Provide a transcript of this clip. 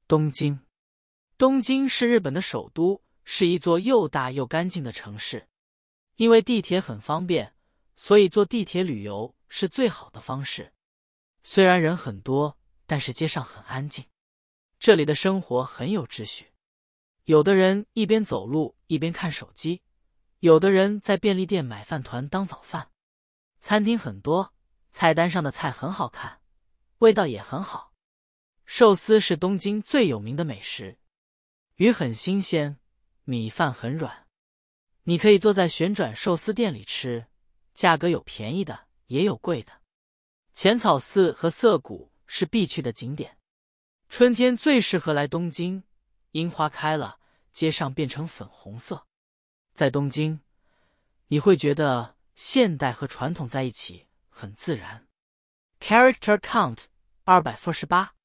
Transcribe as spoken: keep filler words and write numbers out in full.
东京。东京是日本的首都，是一座又大又干净的城市。因为地铁很方便，所以坐地铁旅游是最好的方式。虽然人很多，但是街上很安静。这里的生活很有秩序。有的人一边走路一边看手机，有的人在便利店买饭团当早饭。餐厅很多，菜单上的菜很好看，味道也很好。寿司是东京最有名的美食，鱼很新鲜，米饭很软。你可以坐在旋转寿司店里吃，价格有便宜的，也有贵的。浅草寺和涩谷是必去的景点。春天最适合来东京，樱花开了，街上变成粉红色。在东京，你会觉得现代和传统在一起很自然。Character count 二百四十八。